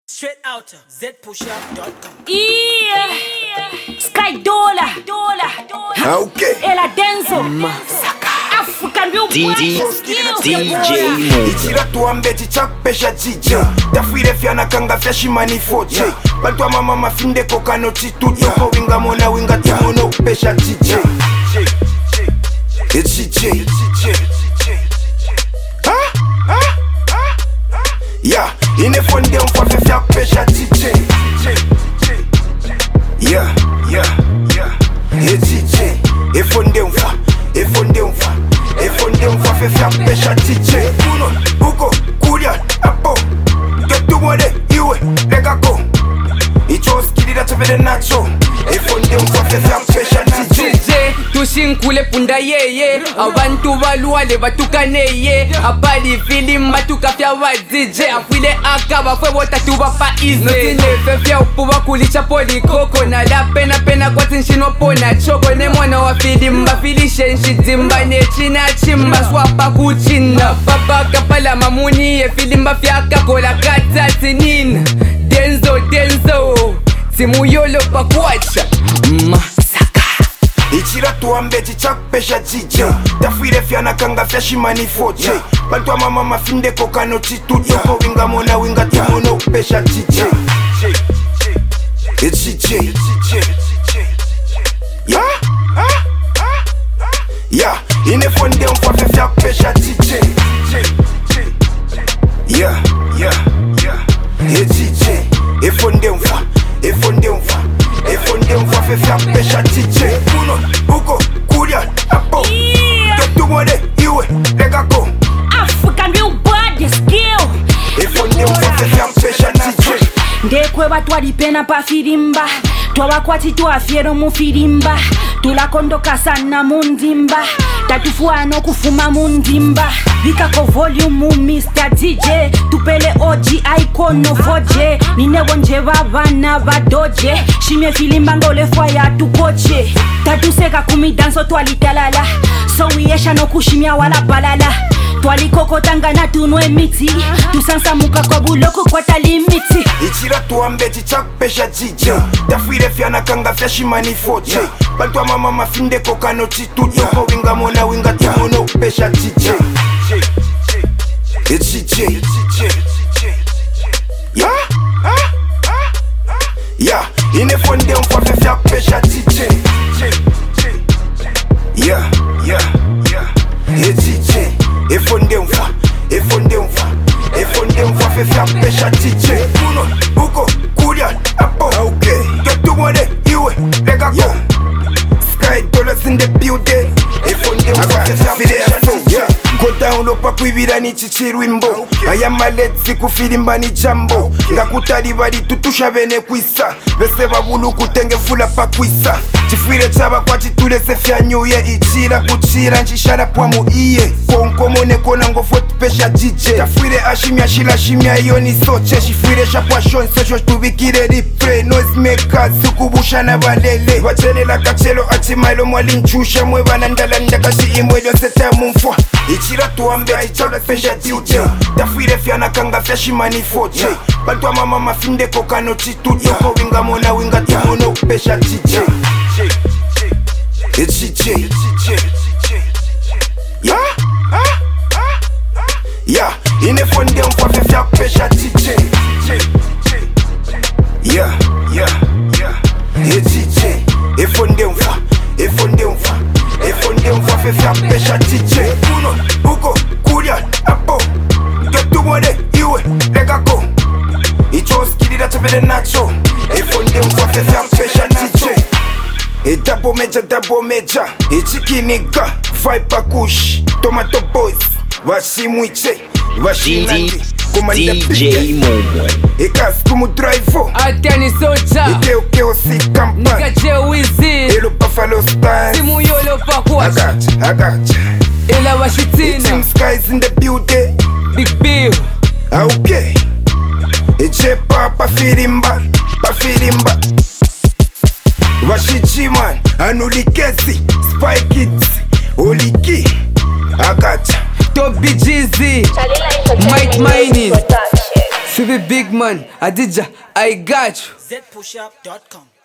Straight out zpushup.com. Yeah. Sky Dollar. Okay. Ella Denzo. African Real DJ Ichira tuambe chichakpesha chiche Tafire fiana kanga fyashi manifoche Baltua mama mafinde kokano chitudio Ko winga mona winga timono pesha chiche Chiche Yeah, inefonde mfafe fyakpesha chiche Yeah Chiche Efonde mfa fe fyakpesha chiche Uno, uko, kulia, apo Ketumode, iwe, legako Ichoskilida tevele nacho Efonde mfa fe fyakpesha chiche Tushinkule punda yeye Abantu baluale batukaneye Abali filim batukafya wa DJ Afwile akaba fwe wotatu wapa ize Notine fya upuwa kulisha poli koko Na la pena kwa tinshino pona choko Ne mwana wa filimba filishe nshizimba Ne china chimba swapa kuchina Papa kapala mamuni ye filimba fya kakola kata tinina Denzo Simuyolo pakwacha Ichira tuambe chichakpesha chiche Tafire fiana kanga fyashi manifoche Baltua mama mafinde kokano chitudio Ko winga mona winga timono pesha chiche Chiche Yeah Inefonde mfafe fyakpesha chiche Yeah Chiche Efonde mfa fe fyakpesha chiche Uno, uko, kulia, apo Ketumode, iwe, legako African Real Body Skill. Efonde mfa fe fyakpesha chiche Ndekwe batwali pena pa firimba Twabakwati twafiero mu firimba Tulakondoka sana mundimba Tatufuano kufuma mundimba Vikako volume mu Mr. DJ Tupele OG icon no foje Ninewo nje babana badoje Shime filimba ngole fwaya tukoche Tatuseka kumidanso twalitalala So wiyesha no kushimia wala balala Twalikoko tangana tunwe miti Tusansa muka kwa buloko kwa talimiti Ichira tuambe chichakpesha chiche Tafire fiana kanga fyashi manifoche Baltua mama mafinde kokano chitudio Ko winga mona winga timono pesha chiche Chiche Yeah Inefonde mfafe fyakpesha chiche Yeah Chiche Efonde mfa fe fyakpesha chiche Uno, uko, kulia, apo Ketumode, iwe, legako Sky Dollars in the building Efonde mfa fe fyakpesha chiche Go down lopa kuibira ni chichirwimbo Ayamalezi kufilimba ni jambo Ngakutali bali tutusha bene kwisa Bese babulu kutenge fula pa kwisa Chifwire chaba kwa chitulese fya nyuye Ichira kuchira nchishara pwa muiye Konkomone kona ngofoti pesha jije Tafwire ashimia shila shimia yoni soche Shifwire shapwa shon sosho tubikire replay Noise makers ukubusha na balele Wachele la kachelo achimailo mwali nchusha Mwe ndalanda kashi imwelo seta mumfwa Ichira tuambe chichola pesha jije Tafwire fiana kanga fyashi manifoche Baltua mama mafinde kokano chitudio Ko winga mona winga timono pesha jije Chiche Yeah Inefonde mfafe fyakpesha chiche Yeah Chiche Efonde mfafe fyakpesha chiche Uno, uko, kulia, apo Ketumode, iwe, legako Ichoskilida tevele nacho Efonde mfafe fyakpesha chiche Double major Ichikiniga Viper Kush Tomato Boys Washimwiche Washinandi DJ Momo Ekas kumu drive Atani soja Ikeo si kampan Nikache wizi Elo Buffalo Stars Simuyolo pakwacha Agacha Ela washitina Team Skies in the building Big Bill Okay Echepa pafirimba Washichiman Anulikesi Spy Kids Oliki Agacha Top BGZ Mike Mining Phoebe Big Man, Adija, I got you. ZPushUp.com.